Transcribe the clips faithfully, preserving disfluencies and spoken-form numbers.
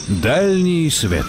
Дальний свет.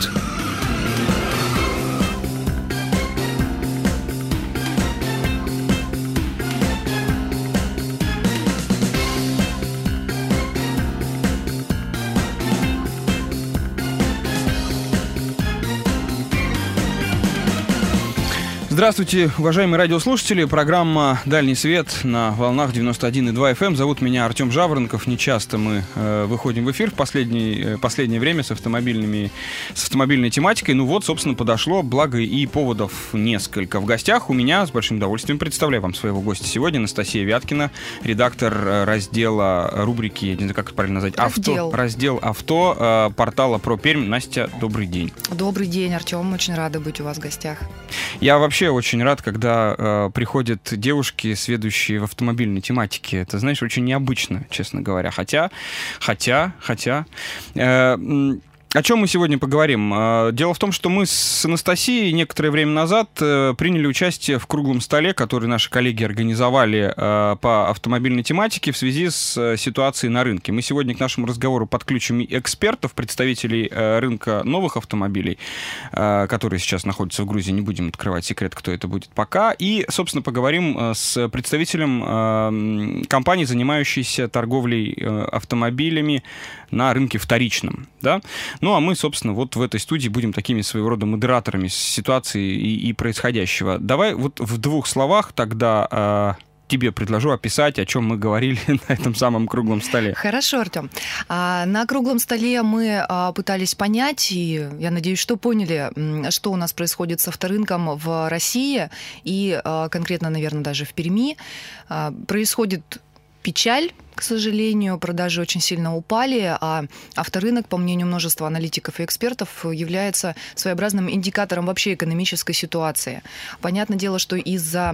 Здравствуйте, уважаемые радиослушатели. Программа «Дальний свет» на волнах девяносто один и два эф эм. Зовут меня Артем Жаворонков. Не часто мы э, выходим в эфир в последнее, э, последнее время с, автомобильными, с автомобильной тематикой. Ну вот, собственно, подошло. Благо и поводов несколько. В гостях у меня с большим удовольствием представляю вам своего гостя сегодня. Анастасия Вяткина, редактор раздела рубрики, я не знаю, как это правильно назвать, раздел. авто, раздел авто э, портала Про Пермь. Настя, добрый день. Добрый день, Артем. Очень рада быть у вас в гостях. Я вообще очень рад, когда э, приходят девушки, сведущие в автомобильной тематике. Это, знаешь, очень необычно, честно говоря. Хотя, хотя, хотя... Э, О чем мы сегодня поговорим? Дело в том, что мы с Анастасией некоторое время назад приняли участие в круглом столе, который наши коллеги организовали по автомобильной тематике в связи с ситуацией на рынке. Мы сегодня к нашему разговору подключим экспертов, представителей рынка новых автомобилей, которые сейчас находятся в Грузии. Не будем открывать секрет, кто это будет пока. И, собственно, поговорим с представителем компании, занимающейся торговлей автомобилями на рынке вторичном. Да? Ну, а мы, собственно, вот в этой студии будем такими своего рода модераторами ситуации и, и происходящего. Давай вот в двух словах тогда э, тебе предложу описать, о чем мы говорили на этом самом круглом столе. Хорошо, Артем. А, на круглом столе мы а, пытались понять, и я надеюсь, что поняли, что у нас происходит с авторынком в России и а, конкретно, наверное, даже в Перми. А, происходит печаль. К сожалению, продажи очень сильно упали, а авторынок, по мнению множества аналитиков и экспертов, является своеобразным индикатором вообще экономической ситуации. Понятное дело, что из-за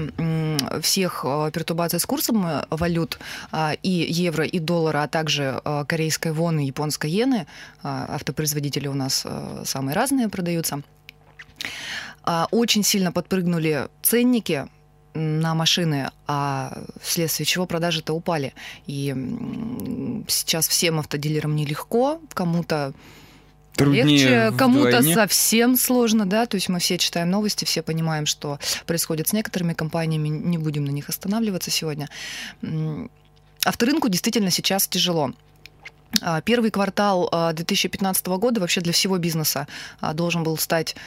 всех пертурбаций с курсом валют и евро, и доллара, а также корейской воны, японской иены, автопроизводители у нас самые разные продаются, очень сильно подпрыгнули ценники на машины, а вследствие чего продажи-то упали. И сейчас всем автодилерам нелегко, кому-то труднее, легче, кому-то вдвойне. Совсем сложно, да, то есть мы все читаем новости, все понимаем, что происходит с некоторыми компаниями, не будем на них останавливаться сегодня. Авторынку действительно сейчас тяжело. Первый квартал две тысячи пятнадцатого года вообще для всего бизнеса должен был стать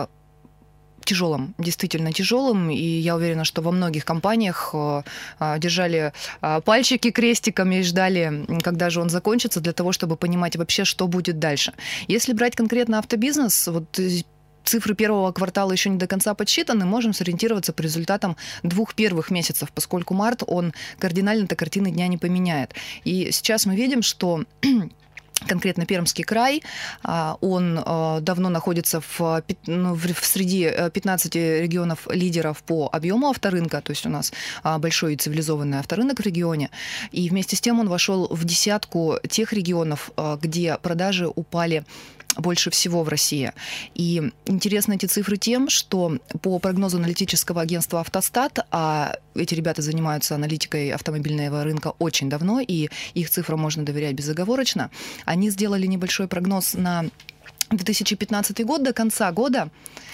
тяжелым, действительно тяжелым, и я уверена, что во многих компаниях держали пальчики крестиками и ждали, когда же он закончится, для того, чтобы понимать вообще, что будет дальше. Если брать конкретно автобизнес, вот цифры первого квартала еще не до конца подсчитаны, можем сориентироваться по результатам двух первых месяцев, поскольку март, он кардинально-то картины дня не поменяет. И сейчас мы видим, что конкретно Пермский край, он давно находится в, ну, в среди пятнадцати регионов лидеров по объему авторынка, то есть у нас большой и цивилизованный авторынок в регионе, и вместе с тем он вошел в десятку тех регионов, где продажи упали больше всего в России. И интересны эти цифры тем, что по прогнозу аналитического агентства «Автостат», а эти ребята занимаются аналитикой автомобильного рынка очень давно, и их цифрам можно доверять безоговорочно, они сделали небольшой прогноз на две тысячи пятнадцатый год до конца года.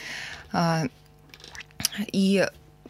И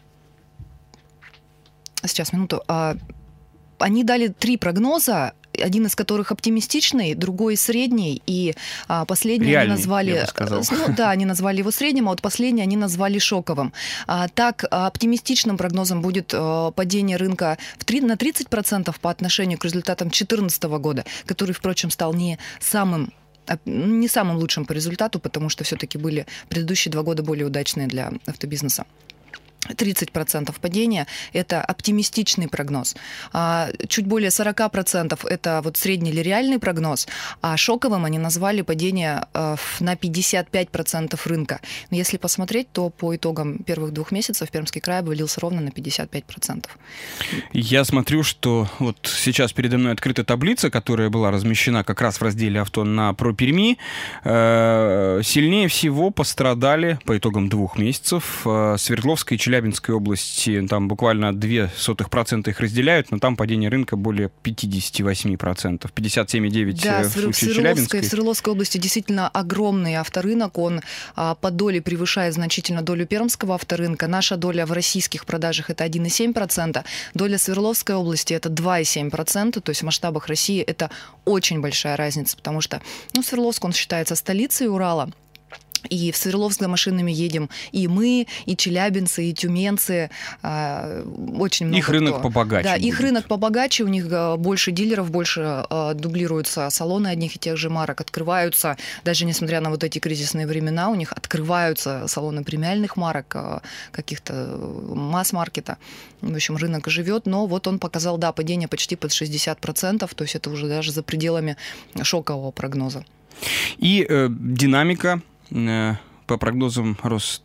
сейчас, минуту. Они дали три прогноза, один из которых оптимистичный, другой средний, и а, последний реальный, они назвали, я бы сказал. Ну да, они назвали его средним, а вот последний они назвали шоковым. А, так, оптимистичным прогнозом будет а, падение рынка в три, на тридцать процентов по отношению к результатам две тысячи четырнадцатого года, который, впрочем, стал не самым не самым лучшим по результату, потому что все-таки были предыдущие два года более удачные для автобизнеса. тридцать процентов падения – это оптимистичный прогноз. Чуть более сорок процентов – это вот средний или реальный прогноз, а шоковым они назвали падение на пятьдесят пять процентов рынка. Но если посмотреть, то по итогам первых двух месяцев Пермский край обвалился ровно на пятьдесят пять процентов. Я смотрю, что вот сейчас передо мной открыта таблица, которая была размещена как раз в разделе «Авто» на Про Перми. Сильнее всего пострадали по итогам двух месяцев Свердловская и Челябинская Челябинской области там буквально ноль целых две десятых процента их разделяют, но там падение рынка более пятьдесят восемь процентов, пятьдесят семь целых девять десятых процента да, в случае в Челябинской. В Свердловской области действительно огромный авторынок, он а, по доле превышает значительно долю пермского авторынка. Наша доля в российских продажах это один целых семь десятых процента, доля Свердловской области это два целых семь десятых процента, то есть в масштабах России это очень большая разница, потому что ну, Свердловск, он считается столицей Урала. И в Свердловск за машинами едем и мы, и челябинцы, и тюменцы. Очень много Их рынок кто. побогаче. Да, будет. их рынок побогаче, у них больше дилеров, больше дублируются салоны одних и тех же марок, открываются, даже несмотря на вот эти кризисные времена, у них открываются салоны премиальных марок, каких-то масс-маркета. В общем, рынок живет, но вот он показал, да, падение почти под шестьдесят процентов, то есть это уже даже за пределами шокового прогноза. И э, динамика по прогнозам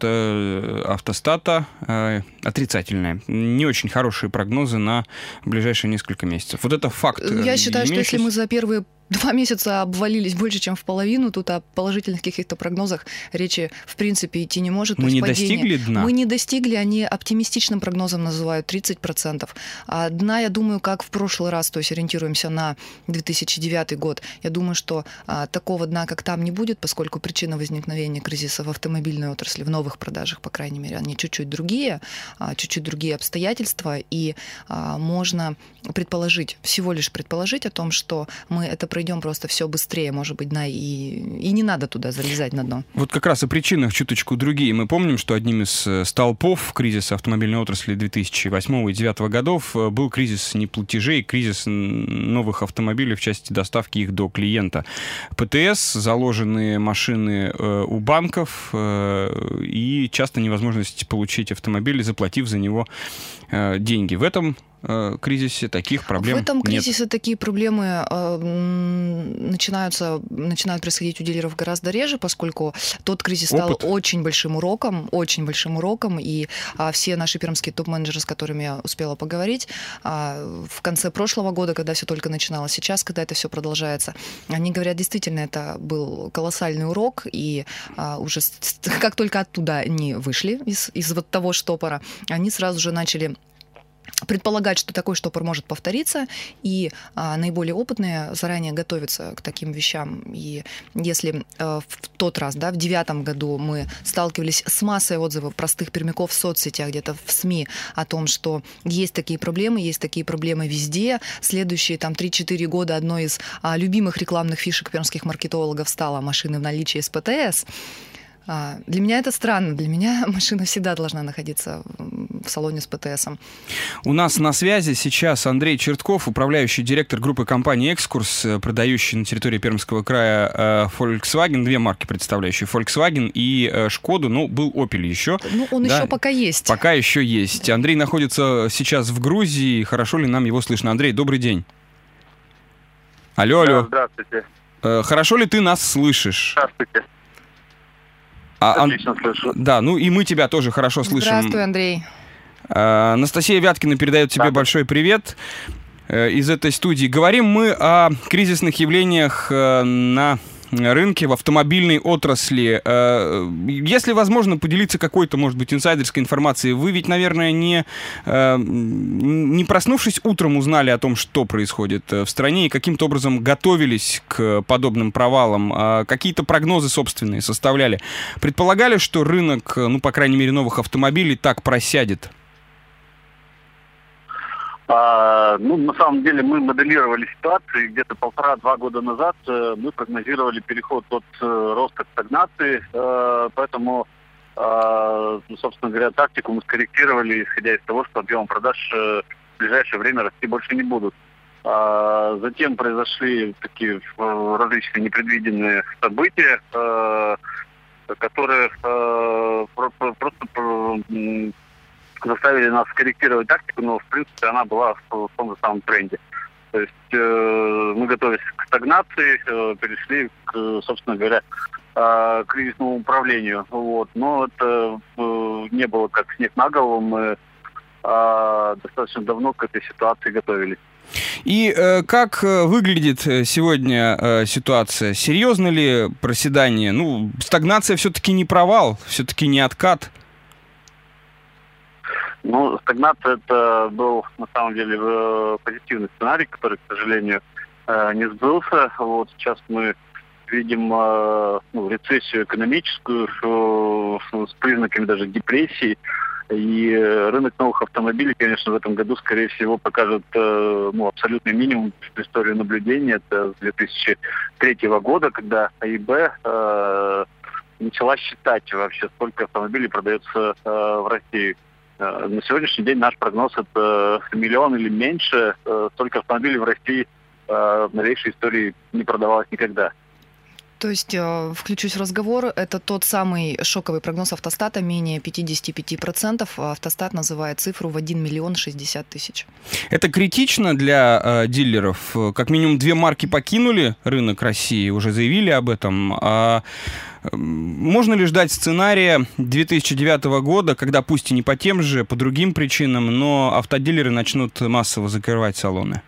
Росстата отрицательная. Не очень хорошие прогнозы на ближайшие несколько месяцев. Вот это факт. Я считаю, что если мы за первые два месяца обвалились больше, чем в половину, тут о положительных каких-то прогнозах речи в принципе идти не может. Мы не падение. достигли дна? Мы не достигли, они оптимистичным прогнозом называют тридцать процентов. А дна, я думаю, как в прошлый раз, то есть ориентируемся на две тысячи девятый год. Я думаю, что а, такого дна, как там, не будет, поскольку причина возникновения кризиса в автомобильной отрасли, в новых продажах, по крайней мере, они чуть-чуть другие, а, чуть-чуть другие обстоятельства, и а, можно предположить, всего лишь предположить о том, что мы это пройдем просто все быстрее, может быть, дна, и, и не надо туда залезать на дно. Вот как раз о причинах чуточку другие. Мы помним, что одним из столпов кризиса автомобильной отрасли две тысячи восьмого и две тысячи девятого годов был кризис неплатежей, кризис новых автомобилей в части доставки их до клиента. ПТС, заложенные машины у банков и часто невозможность получить автомобиль, заплатив за него деньги. В этом кризисе таких проблем нет. В этом кризисе нет. Такие проблемы э, начинаются, начинают происходить у дилеров гораздо реже, поскольку тот кризис стал Опыт. очень большим уроком, очень большим уроком, и а, все наши пермские топ-менеджеры, с которыми я успела поговорить, а, в конце прошлого года, когда все только начиналось, сейчас, когда это все продолжается, они говорят, действительно, это был колоссальный урок, и а, уже как только оттуда они вышли, из, из вот того штопора, они сразу же начали предполагать, что такой штопор может повториться, и а, наиболее опытные заранее готовятся к таким вещам. И если а, в тот раз, да, в девятом году мы сталкивались с массой отзывов простых пермяков в соцсетях, где-то в СМИ, о том, что есть такие проблемы, есть такие проблемы везде, следующие там три-четыре года одной из а, любимых рекламных фишек пермских маркетологов стала машины в наличии с ПТС. Для меня это странно. Для меня машина всегда должна находиться в салоне с ПТСом. У нас на связи сейчас Андрей Чертков, управляющий директор группы компании «Экскурс», продающий на территории Пермского края Volkswagen, две марки представляющие, Volkswagen и Шкоду, ну, был Opel еще. Ну, он да, еще пока есть. Пока еще есть. Андрей находится сейчас в Грузии. Хорошо ли нам его слышно? Андрей, добрый день. Алло, алло. Да, здравствуйте. Хорошо ли ты нас слышишь? Здравствуйте. А, Отлично слышу. Да, ну и мы тебя тоже хорошо слышим. Здравствуй, Андрей. А, Анастасия Вяткина передает тебе да. большой привет э, из этой студии. Говорим мы о кризисных явлениях э, на рынке, в автомобильной отрасли. Э, если возможно поделиться какой-то, может быть, инсайдерской информацией, вы ведь, наверное, не, э, не проснувшись утром, узнали о том, что происходит в стране, и каким-то образом готовились к подобным провалам, а какие-то прогнозы собственные составляли. Предполагали, что рынок, ну, по крайней мере, новых автомобилей так просядет? А, ну, на самом деле мы моделировали ситуацию, где-то полтора-два года назад э, мы прогнозировали переход от э, роста к стагнации, э, поэтому, э, ну, собственно говоря, тактику мы скорректировали, исходя из того, что объемы продаж э, в ближайшее время расти больше не будут. А, затем произошли такие э, различные непредвиденные события, э, которые э, просто... Э, заставили нас скорректировать тактику, но, в принципе, она была в том же самом тренде. То есть э, мы готовились к стагнации, э, перешли, к, собственно говоря, э, к кризисному управлению. Вот. Но это э, не было как снег на голову, мы э, достаточно давно к этой ситуации готовились. И э, как выглядит сегодня э, ситуация? Серьезно ли проседание? Ну, стагнация все-таки не провал, все-таки не откат. Ну, стагнация — это был, на самом деле, позитивный сценарий, который, к сожалению, не сбылся. Вот сейчас мы видим ну, рецессию экономическую с признаками даже депрессии. И рынок новых автомобилей, конечно, в этом году, скорее всего, покажет ну, абсолютный минимум в истории наблюдения. Это с две тысячи третьего года, когда АИБ э, начала считать вообще, сколько автомобилей продается э, в России. Э, на сегодняшний день наш прогноз — это миллион или меньше. Э, столько автомобилей в России э, в новейшей истории не продавалось никогда. То есть, включусь в разговор, это тот самый шоковый прогноз Автостата, менее пятьдесят пять процентов. Автостат называет цифру в один миллион шестьдесят тысяч. Это критично для э, дилеров? Как минимум две марки покинули рынок России, уже заявили об этом. А можно ли ждать сценария две тысячи девятого года, когда пусть и не по тем же, по другим причинам, но автодилеры начнут массово закрывать салоны?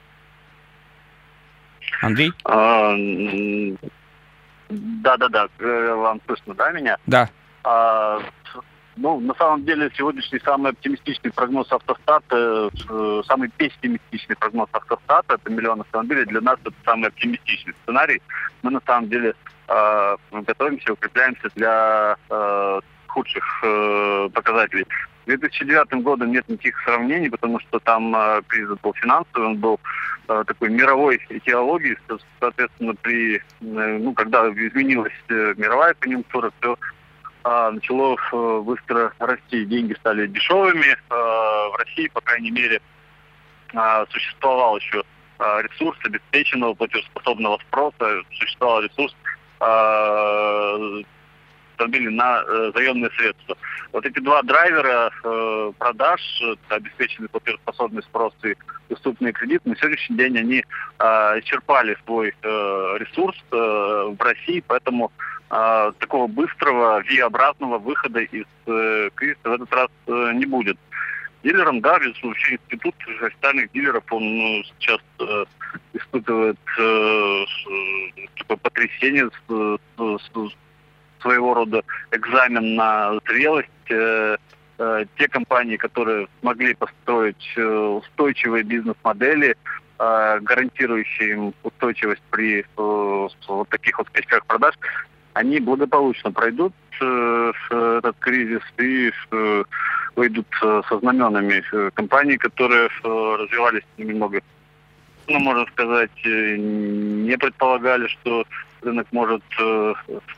Андрей? А... Да-да-да, вам слышно, да, меня? Да. А, ну, на самом деле, сегодняшний самый оптимистичный прогноз Автостата, э, самый пессимистичный прогноз Автостата, это миллион автомобилей, для нас это самый оптимистичный сценарий. Мы, на самом деле, э, готовимся, укрепляемся для э, худших э, показателей. С две тысячи девятым годом нет никаких сравнений, потому что там э, кризис был финансовый, он был э, такой мировой этиологии, соответственно, при, э, ну, когда изменилась э, мировая конъюнктура, все э, начало э, быстро расти, деньги стали дешевыми. Э, в России, по крайней мере, э, существовал еще э, ресурс обеспеченного платежеспособного спроса, существовал ресурс э, автомобили на э, заемные средства. Вот эти два драйвера э, продаж, обеспеченный платежеспособный спрос и доступный кредит, на сегодняшний день они э, исчерпали свой э, ресурс э, в России, поэтому э, такого быстрого V-обратного выхода из э, кризиса в этот раз э, не будет. Дилерам, да, вообще институт официальных дилеров, он ну, сейчас э, испытывает э, такое потрясение с, с своего рода экзамен на зрелость. Э, э, те компании, которые смогли построить э, устойчивые бизнес-модели, э, гарантирующие им устойчивость при э, вот таких вот скачках продаж, они благополучно пройдут э, этот кризис и э, выйдут э, со знаменами. Компании, которые э, развивались немного, ну, можно сказать, э, не предполагали, что рынок может э,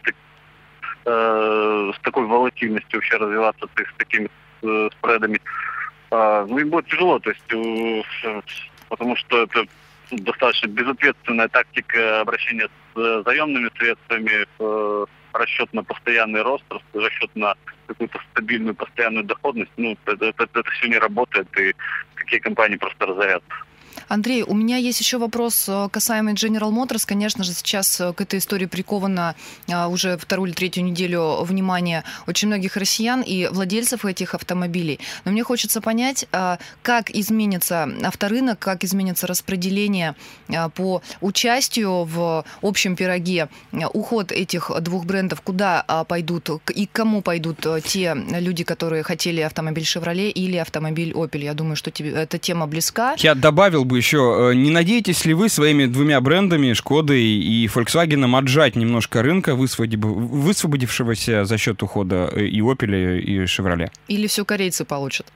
с такой волатильностью вообще развиваться с такими э, спредами. А, ну, им будет тяжело, то есть, э, потому что это достаточно безответственная тактика обращения с э, заемными средствами, э, расчет на постоянный рост, расчет на какую-то стабильную постоянную доходность. Ну, это, это, это все не работает, и такие компании просто разорятся. Андрей, у меня есть еще вопрос касаемый General Motors. Конечно же, сейчас к этой истории приковано уже вторую или третью неделю внимание очень многих россиян и владельцев этих автомобилей. Но мне хочется понять, как изменится авторынок, как изменится распределение по участию в общем пироге, уход этих двух брендов, куда пойдут и к кому пойдут те люди, которые хотели автомобиль Chevrolet или автомобиль Opel. Я думаю, что тебе эта тема близка. Я добавил бы еще, не надеетесь ли вы своими двумя брендами, Шкодой и Volkswagen, отжать немножко рынка, высвободившегося за счет ухода и Opel, и Chevrolet? Или все корейцы получат?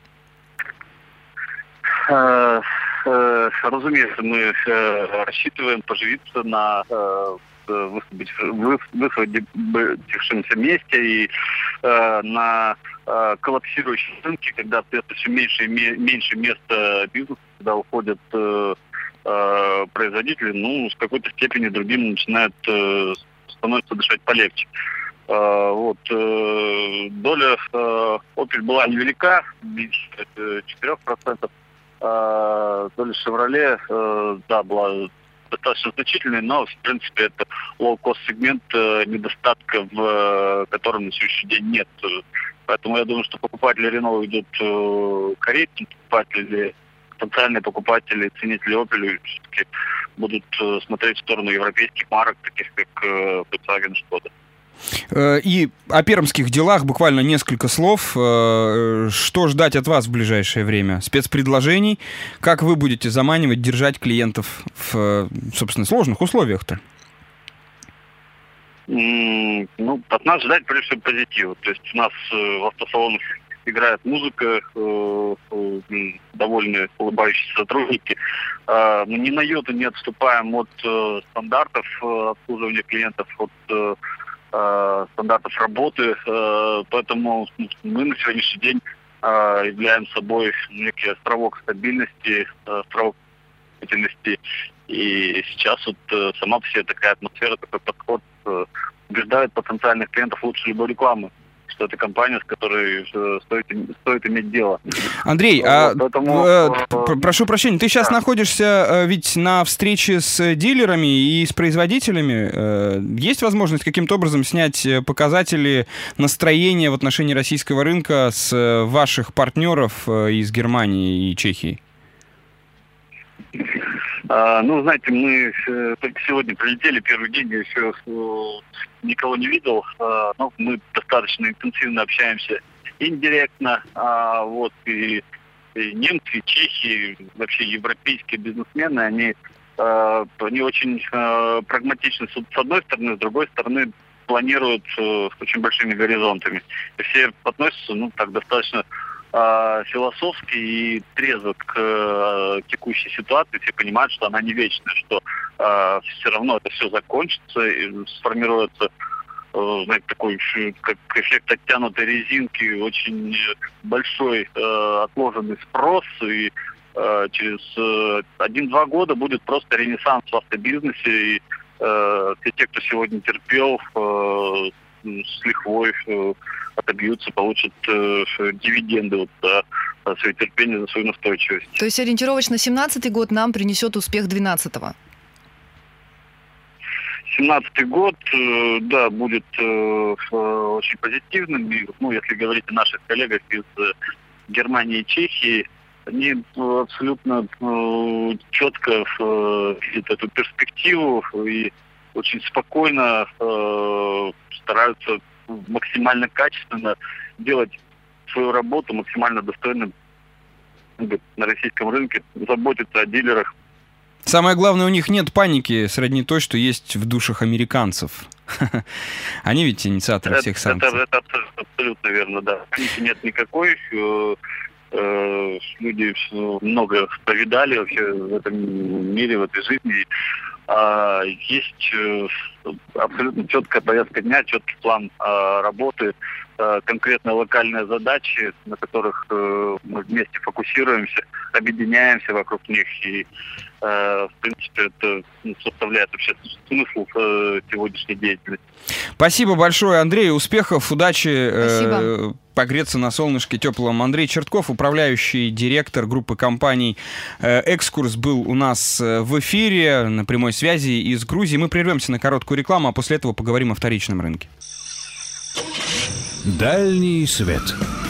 Разумеется, мы рассчитываем поживиться на высвободившемся месте и на коллапсирующем рынке, когда остается все меньше и меньше места бизнеса, когда уходят э, э, производители, ну, с какой-то степени другим начинают э, становится дышать полегче. Э, вот, э, доля э, Opel была невелика, меньше четыре процента. Э, доля Chevrolet, э, да, была достаточно значительной, но, в принципе, это лоу-кост сегмент, э, недостатка в э, котором на сегодняшний день нет. Поэтому я думаю, что покупатели Renault идут э, корейцы, покупатели, потенциальные покупатели, ценители Opel все-таки будут э, смотреть в сторону европейских марок, таких как э, Volkswagen и Skoda. И о пермских делах буквально несколько слов. Что ждать от вас в ближайшее время? Спецпредложений? Как вы будете заманивать, держать клиентов в, собственно, сложных условиях-то? Ну, от нас ждать, прежде всего, позитива. То есть у нас в автосалонах играет музыка, довольно улыбающиеся сотрудники. Мы ни на йоту не отступаем от стандартов обслуживания клиентов, от стандартов работы, поэтому мы на сегодняшний день являем собой некий островок стабильности, островок деятельности. И сейчас вот сама по себе такая атмосфера, такой подход убеждает потенциальных клиентов лучше любой рекламы, что это компания, с которой стоит, стоит иметь дело. Андрей, вот, а, поэтому, э, э, прошу прощения, ты сейчас да. находишься э, ведь на встрече с дилерами и с производителями. Э, есть возможность каким-то образом снять показатели настроения в отношении российского рынка с ваших партнеров э, из Германии и Чехии? А, ну, знаете, мы э, только сегодня прилетели, первый день, я еще э, никого не видел, э, но мы достаточно интенсивно общаемся индиректно, а, вот, и, и немцы, и чехи, вообще европейские бизнесмены, они, э, они очень э, прагматичны с одной стороны, с другой стороны планируют э, с очень большими горизонтами. И все относятся, ну, так, достаточно философски и трезво к э, текущей ситуации. Все понимают, что она не вечная, что э, все равно это все закончится и сформируется э, знаете, такой как эффект оттянутой резинки, очень большой э, отложенный спрос, и э, через э, один-два года будет просто ренессанс в автобизнесе, и э, все те, кто сегодня терпел, э, с лихвой э, отобьются, получат э, дивиденды вот, за, за свое терпение, за свою настойчивость. То есть ориентировочно семнадцатый год нам принесет успех двенадцатого? семнадцатый год, э, да, будет э, очень позитивным. И, ну, если говорить о наших коллегах из э, Германии и Чехии, они э, абсолютно э, четко э, видят эту перспективу и очень спокойно э, стараются максимально качественно делать свою работу, максимально достойно на российском рынке, заботиться о дилерах. Самое главное, у них нет паники сродни той, что есть в душах американцев. Они ведь инициаторы это, всех санкций. Это, это абсолютно верно, да. Паники нет никакой. Люди много повидали вообще в этом мире, в этой жизни. Есть абсолютно четкая повестка дня, четкий план работы, конкретно локальные задачи, на которых мы вместе фокусируемся, объединяемся вокруг них. И, в принципе, это составляет вообще смысл сегодняшней деятельности. Спасибо большое, Андрей. Успехов, удачи. Спасибо. Погреться на солнышке теплом. Андрей Чертков, управляющий директор группы компаний «Экскурс», был у нас в эфире на прямой связи из Грузии. Мы прервемся на короткую рекламу, а после этого поговорим о вторичном рынке. Дальний свет.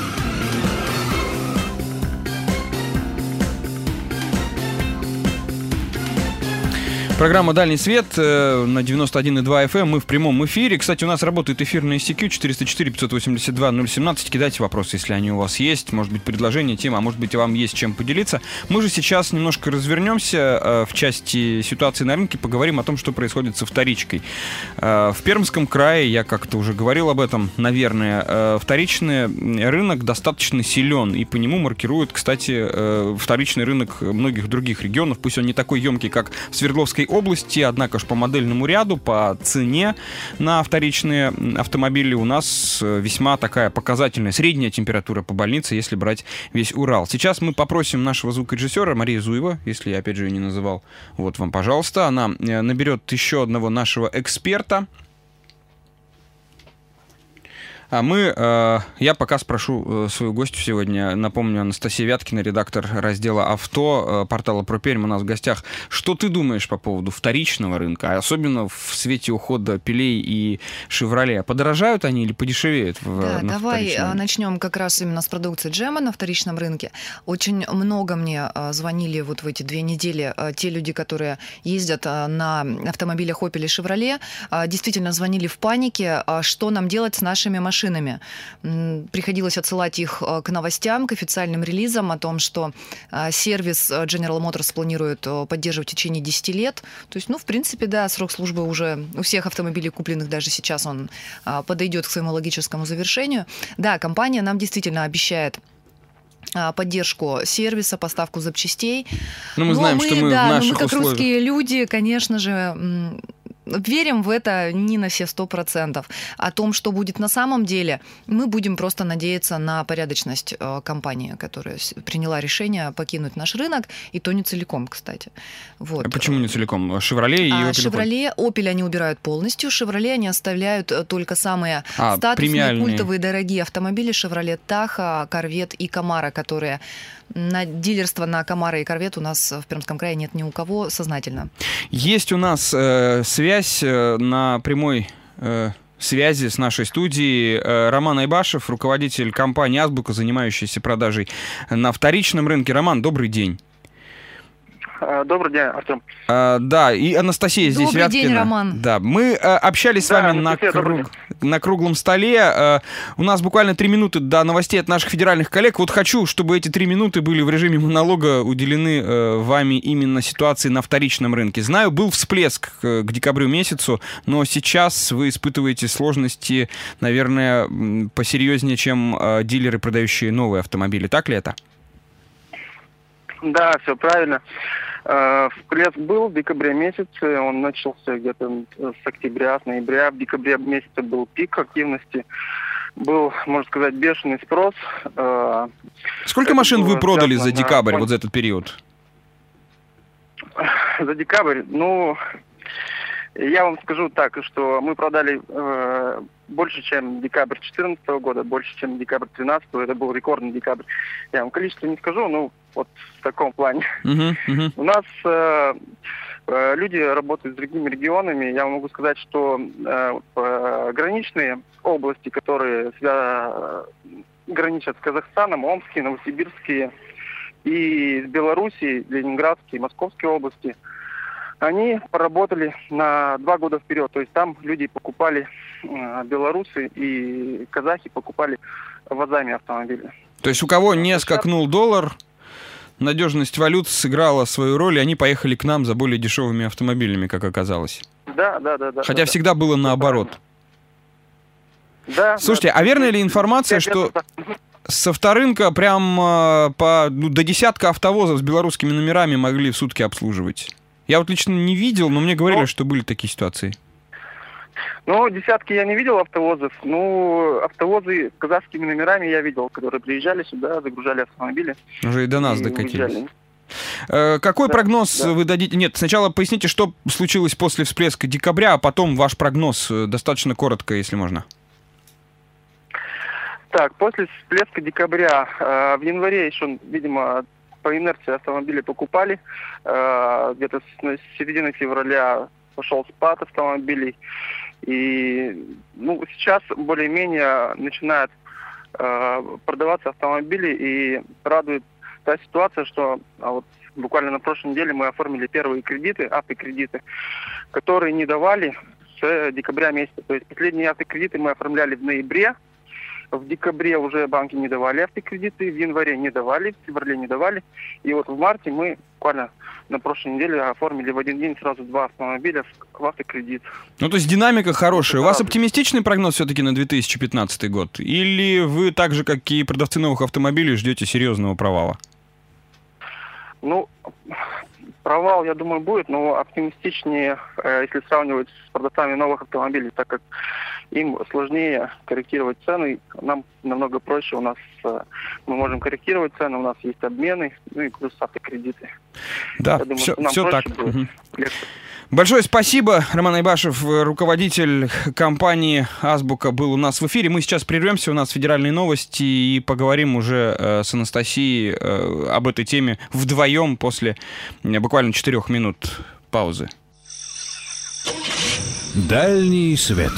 Программа «Дальний свет» на девяносто один и два эф эм. Мы в прямом эфире. Кстати, у нас работает эфирный ай си кью четыреста четыре пятьсот восемьдесят два ноль семнадцать. Кидайте вопросы, если они у вас есть. Может быть, предложения, тема, а может быть, вам есть чем поделиться. Мы же сейчас немножко развернемся в части ситуации на рынке, поговорим о том, что происходит со вторичкой. В Пермском крае, я как-то уже говорил об этом, наверное, вторичный рынок достаточно силен, и по нему маркируют, кстати, вторичный рынок многих других регионов. Пусть он не такой емкий, как в Свердловской области, однако же по модельному ряду, по цене на вторичные автомобили у нас весьма такая показательная средняя температура по больнице, если брать весь Урал. Сейчас мы попросим нашего звукорежиссера Марию Зуева, если я опять же ее не называл, вот вам, пожалуйста, она наберет еще одного нашего эксперта. А мы, э, я пока спрошу э, свою гостью сегодня, напомню, Анастасия Вяткина, редактор раздела «Авто» э, портала «Про Пермь» у нас в гостях. Что ты думаешь по поводу вторичного рынка, особенно в свете ухода «Пелей» и «Шевроле»? Подорожают они или подешевеют? В, да, на давай начнем как раз именно с продукции Джема на вторичном рынке. Очень много мне э, звонили вот в эти две недели э, те люди, которые ездят э, на автомобилях «Опель» и «Шевроле», э, действительно звонили в панике, э, что нам делать с нашими машинами. Машинами. Приходилось отсылать их к новостям, к официальным релизам о том, что сервис General Motors планирует поддерживать в течение десяти лет. То есть, ну, в принципе, да, срок службы уже у всех автомобилей, купленных даже сейчас, он подойдет к своему логическому завершению. Да, компания нам действительно обещает поддержку сервиса, поставку запчастей. Но мы но знаем, мы, что мы да, в наших мы, как условиях... русские люди, конечно же, верим в это не на все сто процентов. О том, что будет на самом деле, мы будем просто надеяться на порядочность компании, которая приняла решение покинуть наш рынок, и то не целиком, кстати. Вот. А почему не целиком? «Шевроле» и «Опель»? «Шевроле», «Опель» они убирают полностью, «Шевроле» они оставляют только самые а, статусные, премиальные. Культовые, дорогие автомобили «Шевроле Таха», «Корвет» и «Камаро», которые на дилерство на «Камаро» и «Корвет» у нас в Пермском крае нет ни у кого сознательно. Есть у нас э, связь на прямой э, связи с нашей студией э, Роман Айбашев, руководитель компании «Азбука», занимающийся продажей на вторичном рынке. Роман, добрый день. Добрый день, Артем. А, да, и Анастасия здесь, Добрый Вяткина. день, Роман. Да, мы а, общались да, с вами на, круг, на круглом столе. А, у нас буквально три минуты до новостей от наших федеральных коллег. Вот хочу, чтобы эти три минуты были в режиме монолога уделены а, вами именно ситуации на вторичном рынке. Знаю, был всплеск к, к декабрю месяцу, но сейчас вы испытываете сложности, наверное, посерьезнее, чем а, дилеры, продающие новые автомобили. Так ли это? Да, все правильно. Всплеск был в декабре месяце, он начался где-то с октября, с ноября. В декабре месяце был пик активности, был, можно сказать, бешеный спрос. Сколько Это машин вы продали за декабрь, на... вот за этот период? За декабрь? Ну, я вам скажу так, что мы продали э, больше, чем декабрь две тысячи четырнадцатого года, больше, чем декабрь две тысячи тринадцатого. Это был рекордный декабрь. Я вам количество не скажу, ну, вот в таком плане. Uh-huh, uh-huh. У нас э, э, люди работают с другими регионами. Я могу сказать, что э, э, граничные области, которые свя... граничат с Казахстаном, Омские, Новосибирские, и с Белоруссией, Ленинградские, Московские области, они поработали на два года вперед. То есть там люди покупали, э, белорусы и казахи покупали вазами автомобили. То есть у кого не скакнул доллар, надежность валют сыграла свою роль, и они поехали к нам за более дешевыми автомобилями, как оказалось. Да, да, да. да Хотя да, всегда да. было наоборот. Да. Слушайте, да. а верная ли информация, что с авторынка прям э, по, ну, до десятка автовозов с белорусскими номерами могли в сутки обслуживать? Я вот лично не видел, но мне говорили, ну, что были такие ситуации. Ну, десятки я не видел автовозов. Ну, автовозы с казахскими номерами я видел, которые приезжали сюда, загружали автомобили. Уже и до нас и докатились. Э, какой да, прогноз да. вы дадите? Нет, сначала поясните, что случилось после всплеска декабря, а потом ваш прогноз, достаточно коротко, если можно. Так, после всплеска декабря, э, в январе еще, видимо, по инерции автомобили покупали. Э, где-то с середины февраля пошел спад автомобилей. И ну, сейчас более-менее начинают э, продаваться автомобили, и радует та ситуация, что а вот буквально на прошлой неделе мы оформили первые кредиты, автокредиты, которые не давали с декабря месяца. То есть последние автокредиты мы оформляли в ноябре, в декабре уже банки не давали автокредиты, в январе не давали, в феврале не давали. И вот в марте мы буквально на прошлой неделе оформили в один день сразу два автомобиля в автокредит. Ну, то есть динамика хорошая. У вас оптимистичный прогноз все-таки на две тысячи пятнадцатый год? Или вы так же, как и продавцы новых автомобилей, ждете серьезного провала? Ну, провал, я думаю, будет, но оптимистичнее, если сравнивать с продавцами новых автомобилей, так как им сложнее корректировать цены, нам намного проще, у нас мы можем корректировать цены, у нас есть обмены, ну и плюс автокредиты. Да, думаю, все, все так. Угу. Большое спасибо. Роман Айбашев, руководитель компании «Азбука», был у нас в эфире. Мы сейчас прервемся, у нас федеральные новости, и поговорим уже э, с Анастасией э, об этой теме вдвоем после э, буквально четырех минут паузы. Дальний свет.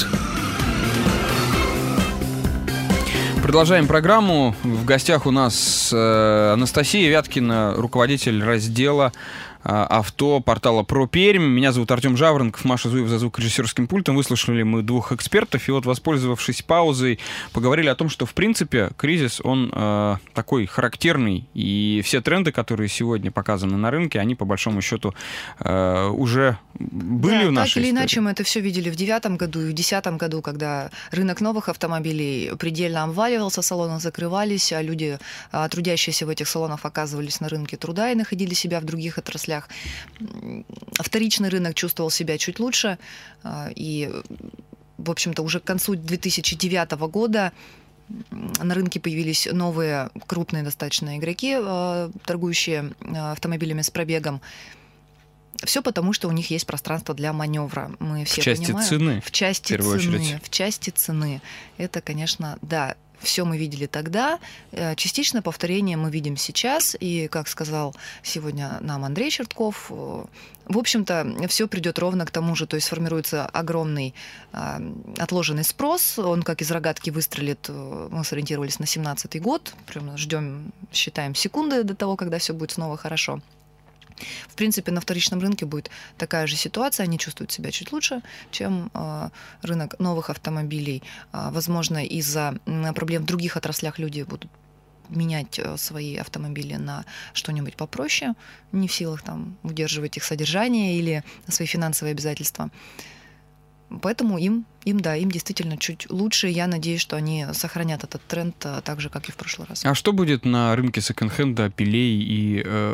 Продолжаем программу. В гостях у нас э, Анастасия Вяткина, руководитель раздела авто портала Про Пермь. Меня зовут Артем Жаворонков, Маша Зуева за звукорежиссерским пультом. Выслушали мы двух экспертов, и вот, воспользовавшись паузой, поговорили о том, что, в принципе, кризис, он э, такой характерный, и все тренды, которые сегодня показаны на рынке, они, по большому счету, э, уже были да, в нашей так или истории. иначе, мы это все видели в девятом году и в десятом году, когда рынок новых автомобилей предельно обваливался, салоны закрывались, а люди, трудящиеся в этих салонах, оказывались на рынке труда и находили себя в других отраслях. Вторичный рынок чувствовал себя чуть лучше, и, в общем-то, уже к концу две тысячи девятого года на рынке появились новые крупные достаточно игроки, торгующие автомобилями с пробегом. Все потому, что у них есть пространство для маневра. Мы все в части понимаем. цены, в части в первую цены, очередь. В части цены. Это, конечно, да. Все мы видели тогда, частично повторение мы видим сейчас, и, как сказал сегодня нам Андрей Чертков, в общем-то, все придет ровно к тому же, то есть сформируется огромный отложенный спрос, он как из рогатки выстрелит, мы сориентировались на семнадцатый год, прям ждем, считаем секунды до того, когда все будет снова хорошо. В принципе, на вторичном рынке будет такая же ситуация, они чувствуют себя чуть лучше, чем э, рынок новых автомобилей. Э, возможно, из-за проблем в других отраслях люди будут менять э, свои автомобили на что-нибудь попроще, не в силах там удерживать их содержание или свои финансовые обязательства. Поэтому им, им, да, им действительно чуть лучше. Я надеюсь, что они сохранят этот тренд так же, как и в прошлый раз. А что будет на рынке секонд-хенда, Пилей и э,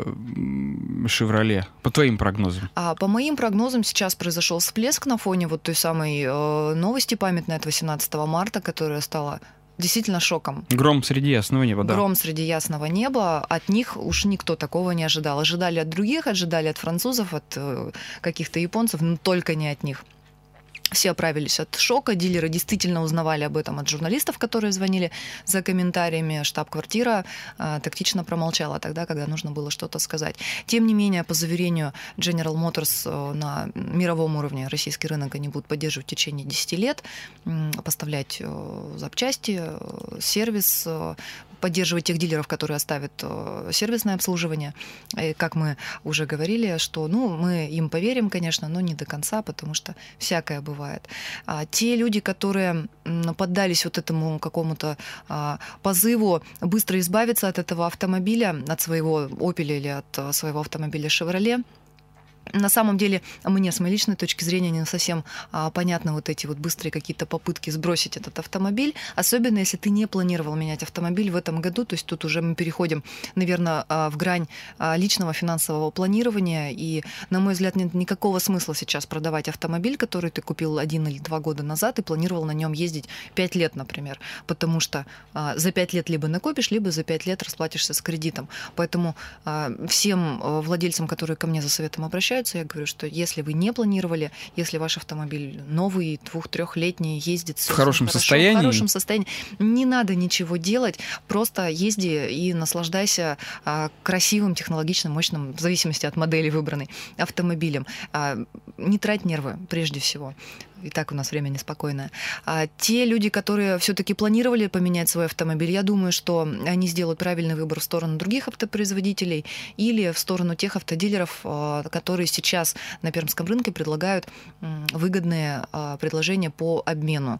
Шевроле, по твоим прогнозам? А по моим прогнозам сейчас произошел всплеск на фоне вот той самой э, новости памятной от восемнадцатого марта, которая стала действительно шоком. Гром среди ясного неба, да. Гром среди ясного неба. От них уж никто такого не ожидал. Ожидали от других, ожидали от французов, от э, каких-то японцев, но только не от них. Все оправились от шока, дилеры действительно узнавали об этом от журналистов, которые звонили за комментариями. Штаб-квартира э, тактично промолчала тогда, когда нужно было что-то сказать. Тем не менее, по заверению General Motors, э, на мировом уровне российский рынок они будут поддерживать в течение десяти лет, э, поставлять э, запчасти, э, сервис, э, поддерживать тех дилеров, которые оставят э, сервисное обслуживание. И, как мы уже говорили, что ну, мы им поверим, конечно, но не до конца, потому что всякое бывает. А те люди, которые поддались вот этому какому-то а, позыву быстро избавиться от этого автомобиля, от своего Opel или от своего автомобиля Chevrolet, на самом деле, мне с моей личной точки зрения не совсем а, понятны вот эти вот быстрые какие-то попытки сбросить этот автомобиль, особенно если ты не планировал менять автомобиль в этом году, то есть тут уже мы переходим, наверное, а, в грань а, личного финансового планирования, и, на мой взгляд, нет никакого смысла сейчас продавать автомобиль, который ты купил один или два года назад и планировал на нем ездить пять лет, например, потому что а, за пять лет либо накопишь, либо за пять лет расплатишься с кредитом. Поэтому а, всем владельцам, которые ко мне за советом обращаются, я говорю, что если вы не планировали, если ваш автомобиль новый, двух-трехлетний, ездит в хорошем хорошо, состоянии, в хорошем состоянии, не надо ничего делать, просто езди и наслаждайся а, красивым, технологичным, мощным, в зависимости от модели выбранной, автомобилем. А, не трать нервы, прежде всего. И так у нас время неспокойное. А те люди, которые все-таки планировали поменять свой автомобиль, я думаю, что они сделают правильный выбор в сторону других автопроизводителей или в сторону тех автодилеров, которые сейчас на пермском рынке предлагают выгодные предложения по обмену.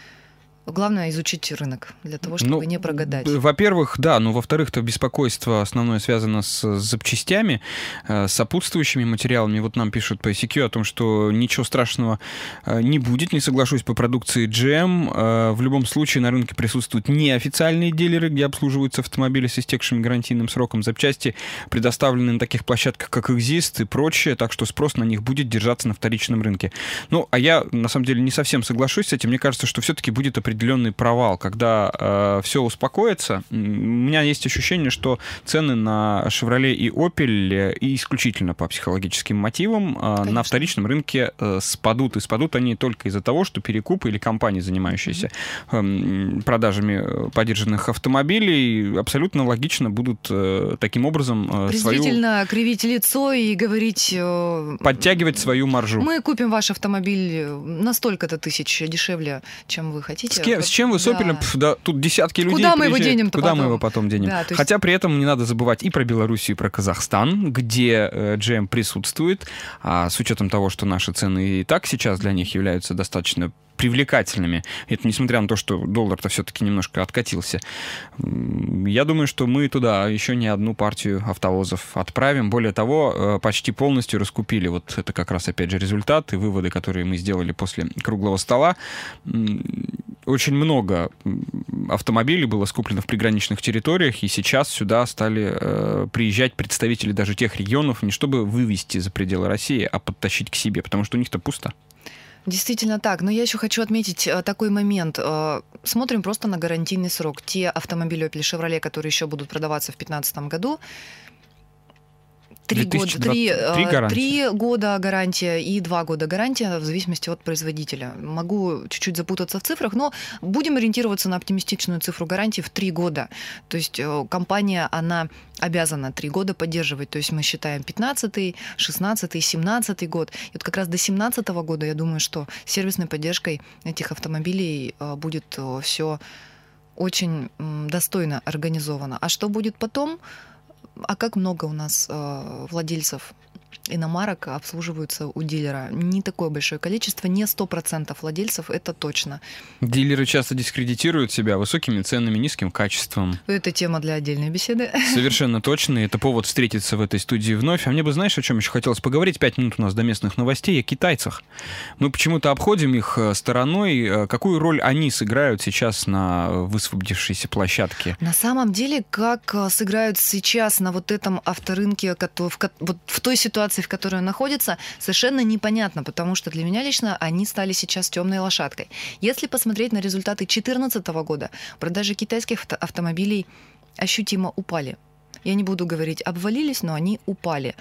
Главное изучить рынок для того, чтобы ну, не прогадать. Во-первых, да, но во-вторых-то беспокойство основное связано с запчастями, с сопутствующими материалами. Вот нам пишут по ай си кью о том, что ничего страшного не будет, не соглашусь по продукции джи эм. В любом случае на рынке присутствуют неофициальные дилеры, где обслуживаются автомобили с истекшим гарантийным сроком. Запчасти предоставлены на таких площадках, как Exist и прочее, так что спрос на них будет держаться на вторичном рынке. Ну, а я, на самом деле, не совсем соглашусь с этим. Мне кажется, что все-таки будет определенный определенный провал. Когда э, все успокоится, у меня есть ощущение, что цены на Chevrolet и Opel и исключительно по психологическим мотивам э, на вторичном рынке э, спадут. И спадут они только из-за того, что перекупы или компании, занимающиеся э, продажами подержанных автомобилей, абсолютно логично будут э, таким образом э, свою... Презрительно кривить лицо и говорить... Э, подтягивать свою маржу. Мы купим ваш автомобиль на столько-то тысяч дешевле, чем вы хотите. С, кем, с чем вы с Opel? Да. Пф, да, тут десятки людей Куда мы его денем-то Куда потом? мы его потом денем? Да, есть... Хотя при этом не надо забывать и про Белоруссию, и про Казахстан, где э, джи эм присутствует. А с учетом того, что наши цены и так сейчас для них являются достаточно привлекательными. Это несмотря на то, что доллар-то все-таки немножко откатился. Я думаю, что мы туда еще не одну партию автовозов отправим. Более того, почти полностью раскупили. Вот это как раз, опять же, результаты, выводы, которые мы сделали после круглого стола. Очень много автомобилей было скуплено в приграничных территориях, и сейчас сюда стали э, приезжать представители даже тех регионов, не чтобы вывести за пределы России, а подтащить к себе, потому что у них-то пусто. Действительно так. Но я еще хочу отметить такой момент. Смотрим просто на гарантийный срок. Те автомобили Opel и Chevrolet, которые еще будут продаваться в две тысячи пятнадцатом году, Три года, три, три года гарантия и два года гарантия в зависимости от производителя. Могу чуть-чуть запутаться в цифрах, но будем ориентироваться на оптимистичную цифру гарантии в три года. То есть компания, она обязана три года поддерживать. То есть мы считаем пятнадцатый, шестнадцатый, семнадцатый год. И вот как раз до семнадцатого года, я думаю, что сервисной поддержкой этих автомобилей будет все очень достойно организовано. А что будет потом? А как много у нас э, владельцев иномарок обслуживаются у дилера? Не такое большое количество, не сто процентов владельцев, это точно. Дилеры часто дискредитируют себя высокими ценами, низким качеством. Это тема для отдельной беседы. Совершенно точно, и это повод встретиться в этой студии вновь. А мне бы, знаешь, о чем еще хотелось поговорить? Пять минут у нас до местных новостей о китайцах. Мы почему-то обходим их стороной. Какую роль они сыграют сейчас на высвободившейся площадке? На самом деле, как сыграют сейчас на вот этом авторынке, в, вот в той ситуации, в которой он находится, совершенно непонятно, потому что для меня лично они стали сейчас темной лошадкой. Если посмотреть на результаты две тысячи четырнадцатого года, продажи китайских автомобилей ощутимо упали. Я не буду говорить обвалились, но они упали.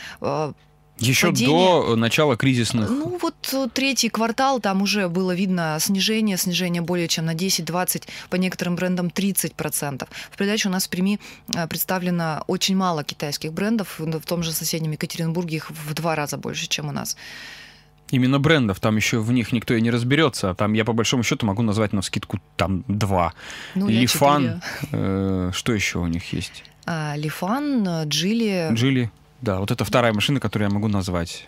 Еще падение. До начала кризисных. Ну вот третий квартал, там уже было видно снижение, снижение более чем на десять-двадцать, по некоторым брендам тридцать процентов. В придачу у нас в Перми представлено очень мало китайских брендов, в том же соседнем Екатеринбурге их в два раза больше, чем у нас. Именно брендов, там еще в них никто и не разберется. Там я по большому счету могу назвать навскидку там два. Ну, Лифан, э, что еще у них есть? А, Лифан, Джили. Джили. Да, вот это вторая машина, которую я могу назвать.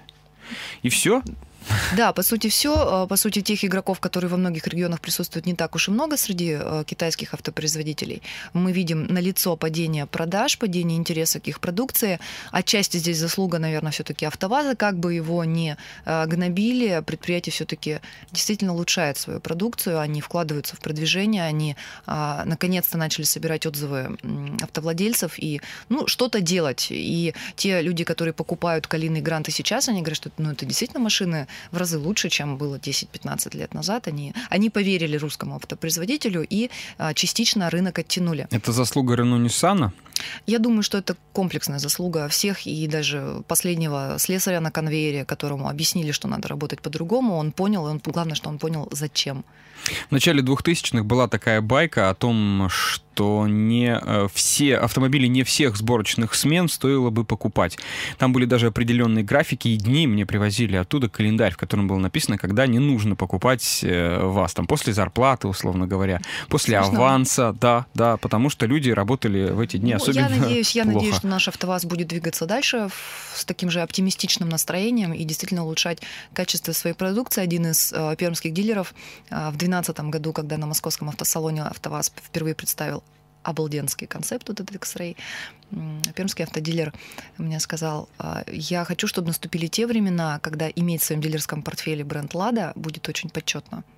И все. Да, по сути, все. По сути, тех игроков, которые во многих регионах присутствуют, не так уж и много среди китайских автопроизводителей. Мы видим налицо падение продаж, падение интереса к их продукции. Отчасти здесь заслуга, наверное, все-таки АвтоВАЗа. Как бы его ни гнобили, предприятие все-таки действительно улучшает свою продукцию. Они вкладываются в продвижение, они наконец-то начали собирать отзывы автовладельцев и ну, что-то делать. И те люди, которые покупают Калина и Гранты сейчас, они говорят, что ну, это действительно машины в разы лучше, чем было десять-пятнадцать лет назад. Они, они поверили русскому автопроизводителю и а, частично рынок оттянули. Это заслуга Рено Ниссана? Я думаю, что это комплексная заслуга всех, и даже последнего слесаря на конвейере, которому объяснили, что надо работать по-другому, он понял, и он, главное, что он понял, зачем. В начале двухтысячных была такая байка о том, что не все автомобили не всех сборочных смен стоило бы покупать. Там были даже определенные графики и дни, мне привозили оттуда календарь, в котором было написано, когда не нужно покупать ВАЗ. Там после зарплаты, условно говоря, после Слышно? аванса, да, да, потому что люди работали в эти дни ну, особенно я надеюсь, я плохо. надеюсь, что наш АвтоВАЗ будет двигаться дальше с таким же оптимистичным настроением и действительно улучшать качество своей продукции. Один из э, пермских дилеров э, в две тысячи двенадцатом году, когда на московском автосалоне АвтоВАЗ впервые представил обалденский концепт, вот этот X-Ray, пермский автодилер мне сказал, я хочу, чтобы наступили те времена, когда иметь в своем дилерском портфеле бренд «Лада» будет очень почетно.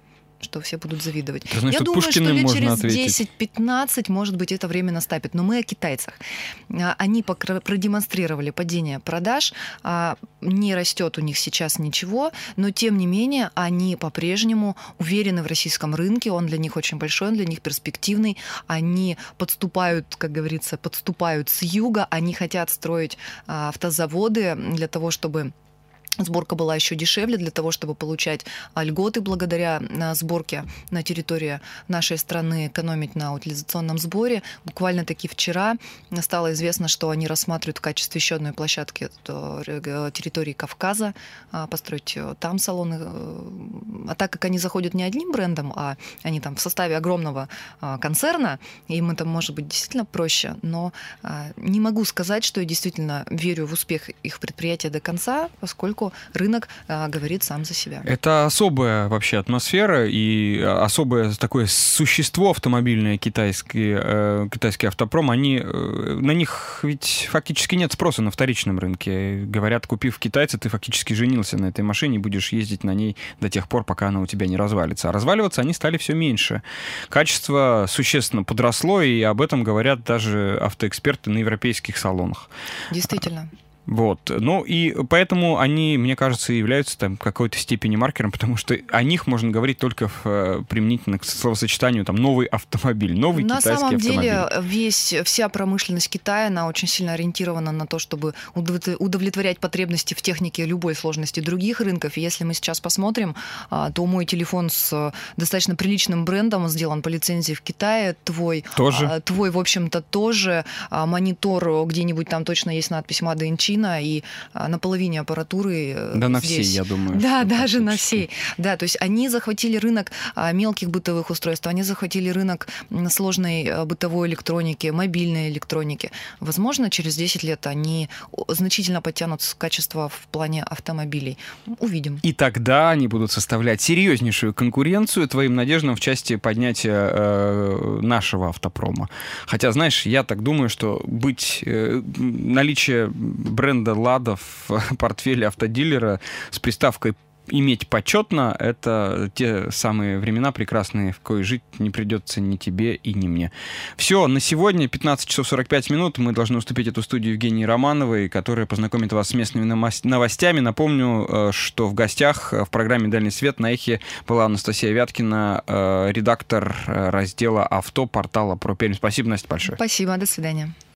что все будут завидовать. Ты знаешь, Я что думаю, что Пушкиным лет можно через ответить. десять-пятнадцать, может быть, это время наступит. Но мы о китайцах. Они покра- продемонстрировали падение продаж, а, не растет у них сейчас ничего, но тем не менее они по-прежнему уверены в российском рынке, он для них очень большой, он для них перспективный, они подступают, как говорится, подступают с юга, они хотят строить а, автозаводы для того, чтобы сборка была еще дешевле, для того, чтобы получать льготы благодаря сборке на территории нашей страны, экономить на утилизационном сборе. Буквально-таки вчера стало известно, что они рассматривают в качестве еще одной площадки территории Кавказа, построить там салоны. А так как они заходят не одним брендом, а они там в составе огромного концерна, им это может быть действительно проще, но не могу сказать, что я действительно верю в успех их предприятия до конца, поскольку рынок а, говорит сам за себя. Это особая вообще атмосфера и особое такое существо автомобильное, китайский, э, китайский автопром. Они, э, на них ведь фактически нет спроса на вторичном рынке. Говорят, купив китайца, ты фактически женился на этой машине и будешь ездить на ней до тех пор, пока она у тебя не развалится. А разваливаться они стали все меньше. Качество существенно подросло, и об этом говорят даже автоэксперты на европейских салонах. Действительно. Вот. Ну и поэтому они, мне кажется, являются там какой-то степени маркером, потому что о них можно говорить только в, применительно к словосочетанию там новый автомобиль, новый на китайский самом автомобиль. деле весь, вся промышленность Китая, она очень сильно ориентирована на то, чтобы удовлетворять потребности в технике любой сложности других рынков. И если мы сейчас посмотрим, то мой телефон с достаточно приличным брендом сделан по лицензии в Китае, твой, тоже. твой в общем-то, тоже, монитор где-нибудь там точно есть надпись Made in China, и на половине аппаратуры да, здесь. на всей, я думаю. Да, даже на всей. Да, то есть они захватили рынок мелких бытовых устройств, они захватили рынок сложной бытовой электроники, мобильной электроники. Возможно, через десять лет они значительно подтянут качество в плане автомобилей. Увидим. И тогда они будут составлять серьезнейшую конкуренцию твоим надеждам в части поднятия э, нашего автопрома. Хотя, знаешь, я так думаю, что быть э, наличие бренда «Лада» в портфеле автодилера с приставкой «иметь почетно» — это те самые времена прекрасные, в кои жить не придется ни тебе и ни мне. Все, на сегодня пятнадцать часов сорок пять минут. Мы должны уступить эту студию Евгении Романовой, которая познакомит вас с местными новостями. Напомню, что в гостях в программе «Дальний свет» на Эхе была Анастасия Вяткина, редактор раздела «Авто» портала «Про Пермь». Спасибо, Настя, большое. Спасибо, до свидания.